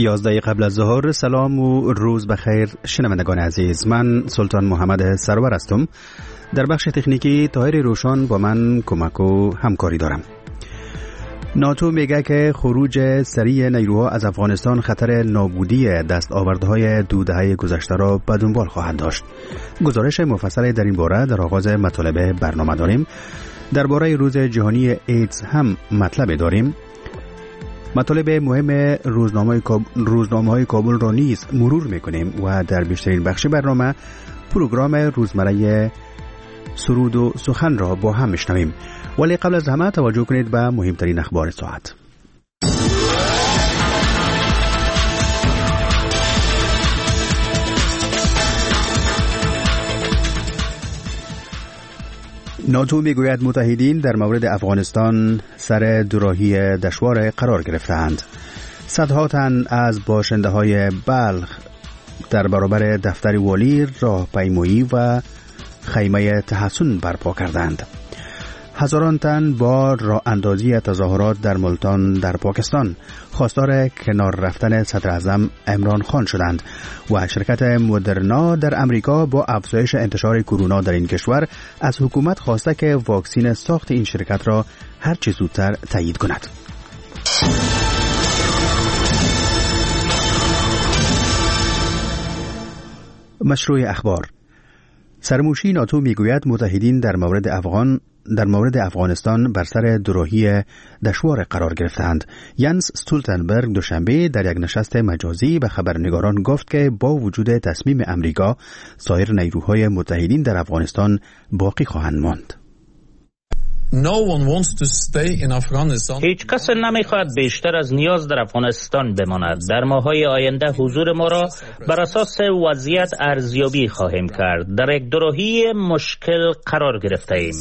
11 قبل از ظهر. سلام و روز بخیر شنوندگان عزیز، من سلطان محمد سرور هستم. در بخش تکنیکی طاهر روشان با من کمک و همکاری دارم. ناتو میگه که خروج سریع نیروها از افغانستان خطر نابودی دستاوردهای 2 دهه گذشته را به دنبال خواهد داشت. گزارش مفصل در این باره در آغاز مطالب برنامه داریم. درباره روز جهانی ایدز هم مطلب داریم. مطالب مهم روزنامه‌های کابل را نیز مرور میکنیم و در بیشترین بخش برنامه پروگرام روزمره سرود و سخن را با هم میشنویم. ولی قبل از همه توجه کنید به مهمترین اخبار ساعت. ناتو میگوید متحدین در مورد افغانستان سر دوراهی دشوار قرار گرفتند. صدها تن از باشنده‌های بلخ در برابر دفتر والی راهپیمایی و خیمه تحسن برپا کردند. هزاران تن با راه اندازی تظاهرات در ملتان در پاکستان خواستار کنار رفتن صدر اعظم عمران خان شدند و شرکت مدرنا در امریکا با افزایش انتشار کرونا در این کشور از حکومت خواسته که واکسین ساخت این شرکت را هر چه زودتر تایید کند. مشروع اخبار. سرموشی ناتو میگوید متحدین در مورد افغانستان بر سر دوراهی دشوار قرار گرفتند. ینس استولتنبرگ دوشنبه در یک نشست مجازی به خبرنگاران گفت که با وجود تصمیم امریکا سایر نیروهای متحدین در افغانستان باقی خواهند ماند. هیچ کس نمیخواهد بیشتر از نیاز در افغانستان بماند. در ماه‌های آینده حضور ما را بر اساس وضعیت ارزیابی خواهیم کرد. در یک دوراهی مشکل قرار گرفته ایم.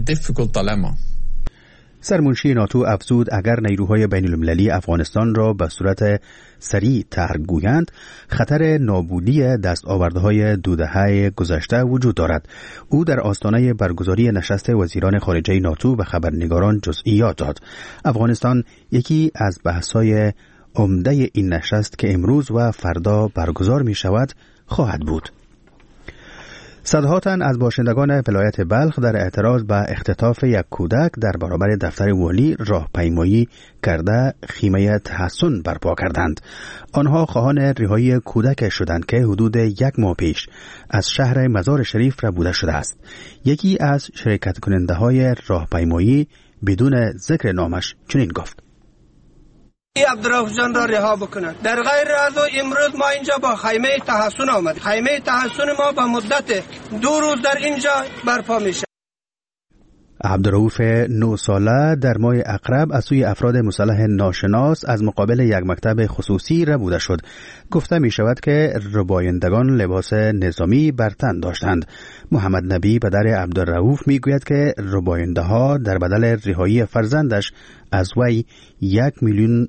سرمنشی ناتو افزود اگر نیروهای بین المللی افغانستان را به صورت سریع ترک گویند، خطر نابودی دستاوردهای 2 دهه گذشته وجود دارد. او در آستانه برگزاری نشست وزیران خارجه ناتو به خبرنگاران جزئیات داد. افغانستان یکی از بحث‌های عمده این نشست که امروز و فردا برگزار می شود خواهد بود. صدها تن از باشندگان ولایت بلخ در اعتراض به اختطاف یک کودک در برابر دفتر والی راهپیمایی کرده خیمه تحسن برپا کردند. آنها خواهان رهایی کودک شدند که حدود 1 ماه پیش از شهر مزار شریف ربوده شده است. یکی از شرکت کننده های راهپیمایی بدون ذکر نامش چنین گفت: عبدالرؤوف جان را رها بکنند. در غیر از امروز ما اینجا با خیمه تحسن آمد. خیمه تحسن ما با مدت 2 روز در اینجا برپا میشه. عبدالرؤوف 9 ساله در ماه اقرب از سوی افراد مسلح ناشناس از مقابل یک مکتب خصوصی ربوده شد. گفته می شود که ربایندگان لباس نظامی بر تن داشتند. محمد نبی پدر عبدالرؤوف می گوید که رباینده ها در بدل رهایی فرزندش از وی 1.5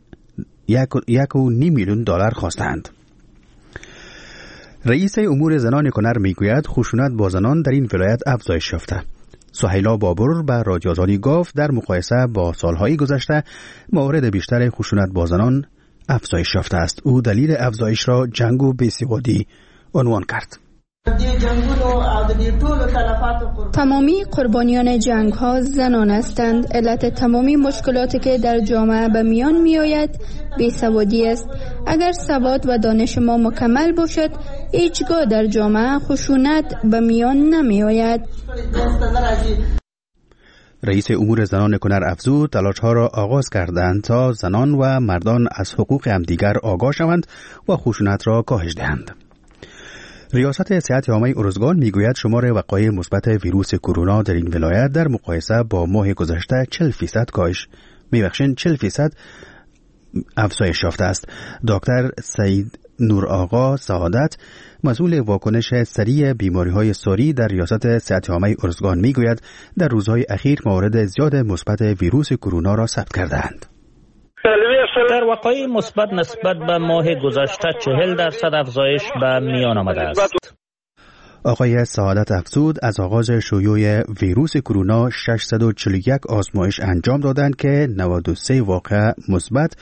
میلیون دلار خواستند. رئیس امور زنان کنر می گوید خشونت با زنان در این ولایت افزایش یافته. سهیلا بابر به رادیو آزادی گفت در مقایسه با سالهای گذشته مورد بیشتر خشونت با زنان افزایش یافته است. او دلیل افزایش را جنگ و بی‌سوادی عنوان کرد. تمامی قربانیان جنگ ها زنان هستند. علت تمامی مشکلاتی که در جامعه به میان می آید بی‌سوادی است. اگر سواد و دانش ما مکمل باشد هیچگاه در جامعه خشونت به میان نمی آید. رئیس امور زنان کنر افزود تلاش ها را آغاز کردند تا زنان و مردان از حقوق همدیگر آگاه شوند و خشونت را کاهش دهند. ریاست صحت عامه ارزگان میگوید شمار وقایع مثبت ویروس کرونا در این ولایت در مقایسه با ماه گذشته 40% افزایش یافته است. دکتر سعید نورآقا سعادت مسئول واکنش سریع بیماری‌های ساری در ریاست صحت عامه ارزگان میگوید در روزهای اخیر موارد زیاد مثبت ویروس کرونا را ثبت کرده‌اند. در وقایع مثبت نسبت به ماه گذشته 40% افزایش به میان آمده است. آقای سعادت افزود از آغاز شیوع ویروس کرونا 641 آزمایش انجام دادند که 93 واقعه مثبت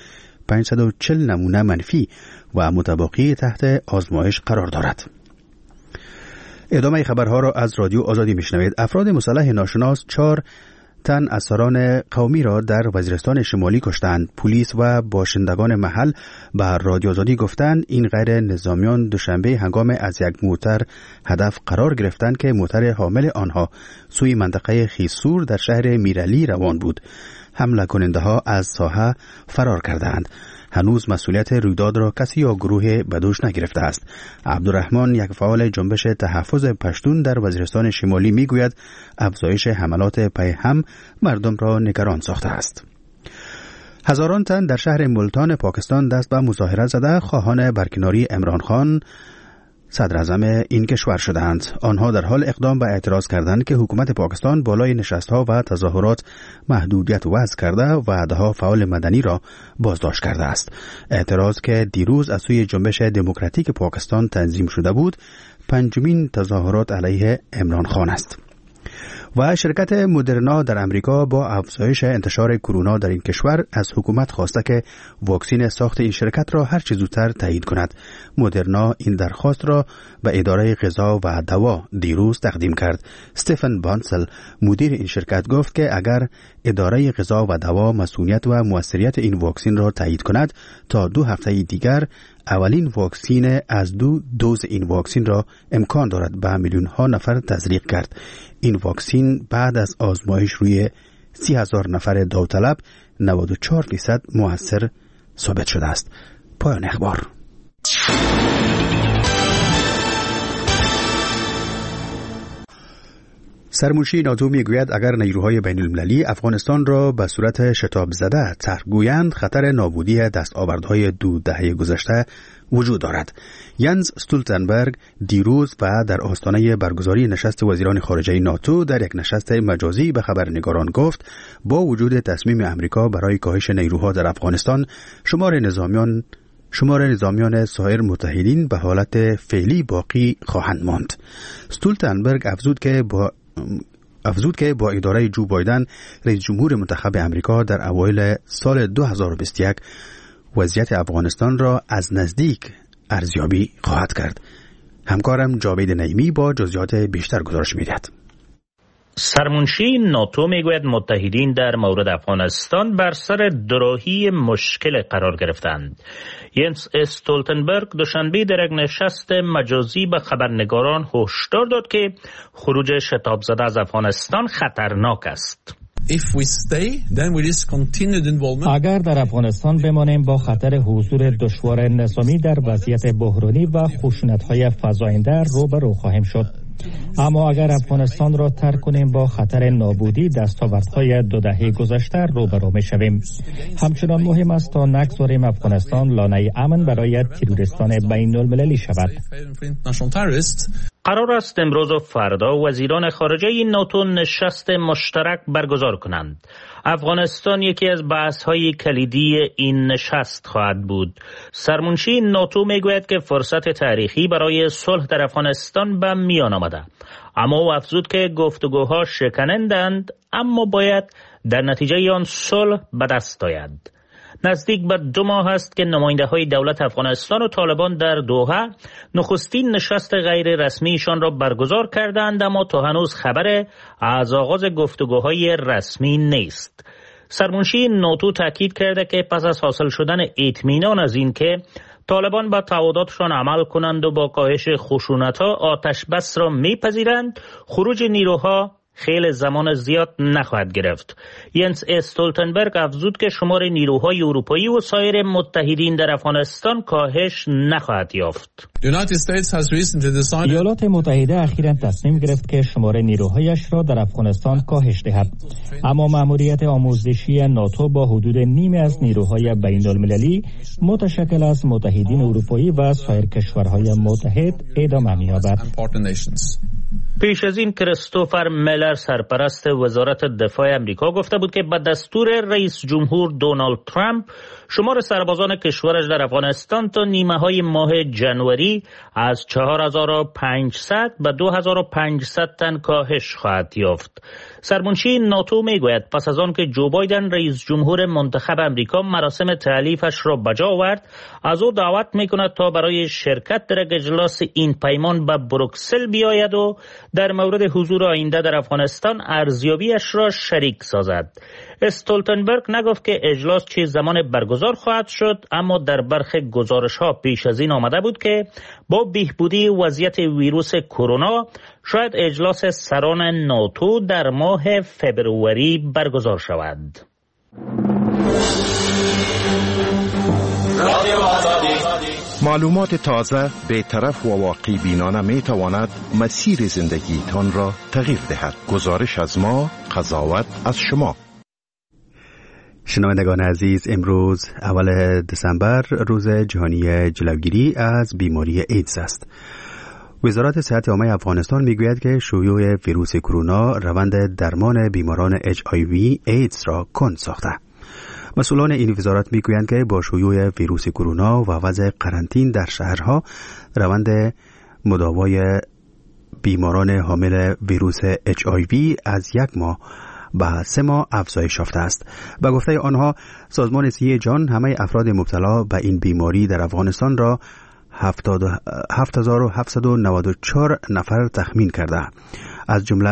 540 نمونه منفی و متباقی تحت آزمایش قرار دارد. ادامه خبرها را از رادیو آزادی میشنوید. افراد مسلح ناشناس 4 تن اسیران قومی را در وزیرستان شمالی کشتند. پلیس و باشندگان محل به رادیو آزادی گفتند این غیر نظامیان دوشنبه هنگام از یک موتر هدف قرار گرفتند که موتر حامل آنها سوی منطقه خیسور در شهر میرعلی روان بود. حمله کننده ها از ساحه فرار کردند. هنوز مسئولیت رویداد را کسی یا گروه به دوش نگرفته است. عبدالرحمن، یک فعال جنبش تحفظ پشتون در وزیرستان شمالی، میگوید افزایش حملات پیهم مردم را نگران ساخته است. هزاران تن در شهر ملتان پاکستان دست به مظاهره زده خواهان برکناری عمران خان صدر اعظم این کشور شدند. آنها در حال اقدام به اعتراض کردند که حکومت پاکستان بالای نشست‌ها و تظاهرات محدودیت وضع کرده و ده‌ها فعال مدنی را بازداشت کرده است. اعتراض که دیروز از سوی جنبش دموکراتیک پاکستان تنظیم شده بود، پنجمین تظاهرات علیه عمران خان است. و شرکت مدرنا در امریکا با افزایش انتشار کرونا در این کشور از حکومت خواسته که واکسین ساخت این شرکت را هر چه زودتر تایید کند. مدرنا این درخواست را به اداره غذا و دوا دیروز تقدیم کرد. استفن بانسل، مدیر این شرکت، گفت که اگر اداره غذا و دوا مسئولیت و موثریت این واکسین را تایید کند، تا 2 هفته دیگر اولین واکسین از 2 دوز این واکسین را امکان دارد به میلیون ها نفر تزریق کرد. این واکسین بعد از آزمایش روی 30,000 نفر داوطلب 94% مؤثر ثابت شده است. پایان اخبار. سرمنشی ناتو میگوید اگر نیروهای بین المللی افغانستان را به صورت شتاب زده طرح گویند، خطر نابودی دستاوردهای 2 دهه گذشته وجود دارد. ینز استولتنبرگ دیروز و در آستانه برگزاری نشست وزیران خارجه ناتو در یک نشست مجازی به خبرنگاران گفت با وجود تصمیم امریکا برای کاهش نیروها در افغانستان، شمار نظامیان سایر متحدین به حالت فعلی باقی خواهند ماند. استولتنبرگ افزود که با اداره جو بایدن رئیس جمهور منتخب امریکا در اوایل سال 2021 وضعیت افغانستان را از نزدیک ارزیابی خواهد کرد. همکارم جاوید نعیمی با جزئیات بیشتر گزارش می‌دهد. سرمنشی ناتو میگوید متحدین در مورد افغانستان بر سر دوراهی مشکل قرار گرفتند. ینس استولتنبرگ دوشنبه در یک نشست مجازی به خبرنگاران هشدار داد که خروج شتاب زده از افغانستان خطرناک است. اگر در افغانستان بمانیم با خطر حضور دشوار نظامی در وضعیت بحرانی و خشونت‌های فزاینده روبرو خواهیم شد. اما اگر افغانستان را ترک کنیم با خطر نابودی دستاوردهای 2 دهه گذشته روبرو می‌شویم. همچنان مهم است تا نگذاریم افغانستان لانه امن برای تروریستان بین‌المللی شود. قرار است امروز و فردا وزیران خارجه ناتو نشست مشترک برگزار کنند. افغانستان یکی از بحث‌های کلیدی این نشست خواهد بود. سرمنشی ناتو میگوید که فرصت تاریخی برای صلح در افغانستان به میان آمده، اما او افزود که گفتگوها شکنندند، اما باید در نتیجه آن صلح به دست آید. نزدیک به 2 ماه است که نماینده‌های دولت افغانستان و طالبان در دوحه نخستین نشست غیر رسمیشان را برگزار کردند، اما تا هنوز خبر از آغاز گفتگوهای رسمی نیست. سرمنشی ناتو تاکید کرده که پس از حاصل شدن اطمینان از این که طالبان با تعهداتشان عمل کنند و با کاهش خشونت‌ها آتش بس را میپذیرند، خروج نیروها خیلی زمان زیاد نخواهد گرفت. ینس استولتنبرگ افزود که شمار نیروهای اروپایی و سایر متحدین در افغانستان کاهش نخواهد یافت. ایالات متحده اخیراً تصمیم گرفت که شمار نیروهایش را در افغانستان کاهش دهد، اما مأموریت آموزشی ناتو با حدود نیمی از نیروهای بین‌المللی متشکل از متحدین اروپایی و سایر کشورهای متحد ادامه می‌یابد. پیش از این کریستوفر میلر سرپرست وزارت دفاع امریکا گفته بود که به دستور رئیس جمهور دونالد ترامپ شمار سربازان کشورش در افغانستان تا نیمه های ماه جنوری از 4500 به 2500 تن کاهش خواهد یافت. سرمنشی ناتو میگوید پس از آن که جو بایدن رئیس جمهور منتخب امریکا مراسم تعلیفش را بجا آورد، از او دعوت میکند تا برای شرکت در اجلاس این پیمان به بروکسل بیاید و در مورد حضور آینده در افغانستان ارزیابیش را شریک سازد. استولتنبرگ نگفت که اجلاس چه زمان برگزار خواهد شد، اما در برخی گزارش‌ها پیش از این آمده بود که با بهبودی وضعیت ویروس کرونا شاید اجلاس سران ناتو در ماه فبروری برگزار شود. معلومات تازه بی‌طرف و واقعی بینانه می تواند مسیر زندگیتان را تغییر دهد. گزارش از ما، قضاوت از شما. شنوندگان عزیز، امروز اول دسامبر روز جهانی جلوگیری از بیماری ایدز است. وزارت صحت عامه افغانستان میگوید که شیوع ویروس کرونا روند درمان بیماران HIV ایدز را کند ساخته. مسئولان این وزارت میگویند که با شیوع ویروس کرونا و وضع قرنطین در شهرها روند مداوای بیماران حامل ویروس HIV از 1 ماه به 3 ماه افزایش یافته است. به گفته آنها سازمان صحی جهان همه افراد مبتلا به این بیماری در افغانستان را 7794 نفر تخمین کرده، از جمله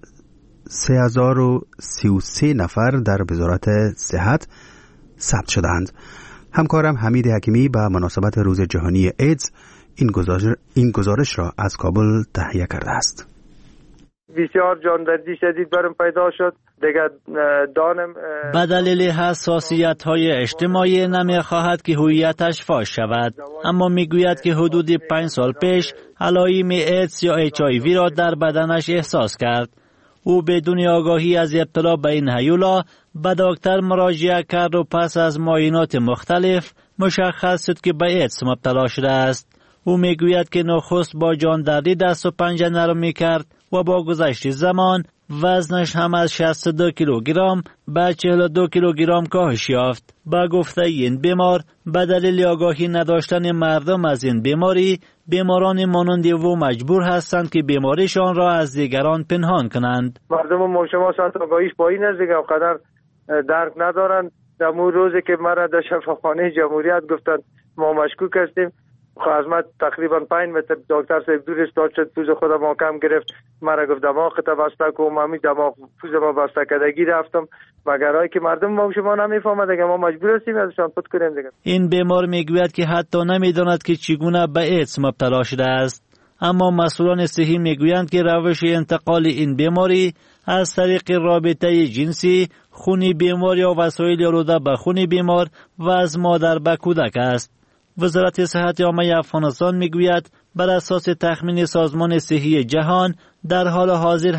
3033 نفر در وزارت صحت ثبت شدند. همکارم حمید حکیمی به مناسبت روز جهانی ایدز این گزارش را از کابل تهیه کرده است. بسیار جاندردی شدید برم پیدا شد دیگه. دانم به دلیل حساسیت‌های اجتماعی نمی‌خواهد که هویتش فاش شود، اما میگوید که حدود 5 سال پیش علائم ایدز یا HIV را در بدنش احساس کرد. او بدون آگاهی از ابتلا به این هیولا به دکتر مراجعه کرد و پس از معاینات مختلف مشخص شد که به ایدز مبتلا شده است. او میگوید که نخست با جاندردی دست و پنجه نرم میکرد و با گذشت زمان وزنش هم از 62 کیلوگرم به 42 کیلوگرم کاهش یافت. با گفته این بیمار به دلیل آگاهی نداشتن مردم از این بیماری، بیماران مانند او مجبور هستند که بیماریشان را از دیگران پنهان کنند. مردم ما شما ساعت آگاهیش پایین است دیگه، قدر درک ندارن. در اون روزی که مرا در شفاخانه جمهوریت گفتن ما مشکوک هستیم، خدمت تقریبا 5 متر دکتر صاحب دور استاد شد، پوز خودم محکم گرفت، مرا گفت دماغت بسته کن، همین دماغ پوز ما بسته کردگی رفتم، مگرایی که مردم ما شما نمیفهمند دیگه، ما مجبور هستیم ازشان پد کنیم دیگه. این بیمار میگوید که حتی نمیداند که چگونه به ایدز مبتلا شده است، اما مسئولان صحی میگویند که روش انتقال این بیماری از طریق رابطه جنسی، خون بیمار یا وسایل آلوده به خون بیمار و از مادر به کودک است. وزارت صحت عامه افغانستان میگوید بر اساس تخمین سازمان صحی جهان در حال حاضر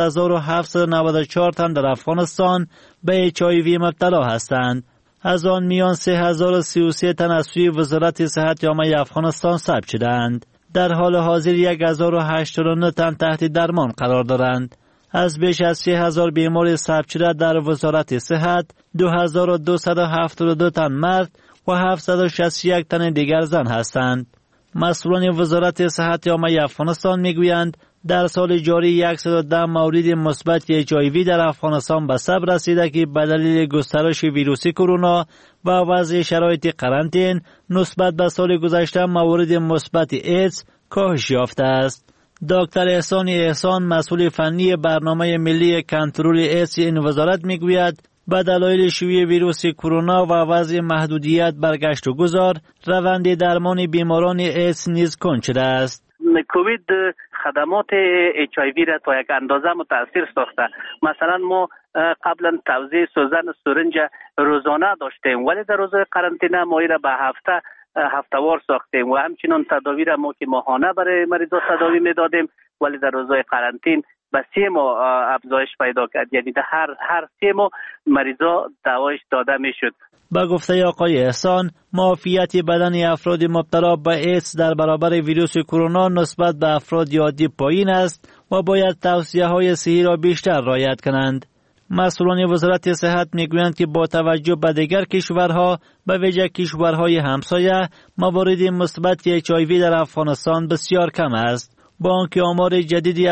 7794 تن در افغانستان به HIV مبتلا هستند. از آن میان 3033 تن از سوی وزارت صحت عامه افغانستان ثبت شدند. در حال حاضر 1089 تن تحت درمان قرار دارند. از بیش از 3000 بیمار ثبت شده در وزارت صحت 2272 تن مرد و 761 تن دیگر زن هستند. مسئولان وزارت صحت عامه افغانستان میگویند در سال جاری 110 مورد مثبت HIV در افغانستان به ثبت رسیده که به دلیل گسترش ویروس کرونا و وضع شرایط قرنطین نسبت به سال گذشته مورد مثبت ایدز کاهش یافته است. دکتر احسان مسئول فنی برنامه ملی کنترل ایدز این وزارت میگوید به دلایل شیوع ویروس کرونا و وضع محدودیت برگشت و گذار روند درمان بیماران ایدز نیز کند شده است. کووید خدمات HIV را تا یک اندازه متاثر ساخته. مثلا ما قبلا توزیع سوزن سرنج روزانه داشتیم، ولی در روزهای قرنطینه ما را به هفتهوار ساختیم و همچنین تداوی را ما که ماهانه برای مریضا تداوی میدادیم، ولی در روزهای قرنطین به 3 ماه افزایش پیدا کرد، یعنی در هر 3 ماه مریضا دوایش داده میشد. با گفته آقای احسان، معافیت بدن افراد مبتلا به ایدز در برابر ویروس کرونا نسبت به افراد عادی پایین است و باید توصیه های صحی را بیشتر رعایت کنند. مسئولان وزارت صحت میگویند که با توجه به دیگر کشورها به ویژه کشورهای همسایه موارد مثبت HIV در افغانستان بسیار کم است. با آنکه آمار جدیدی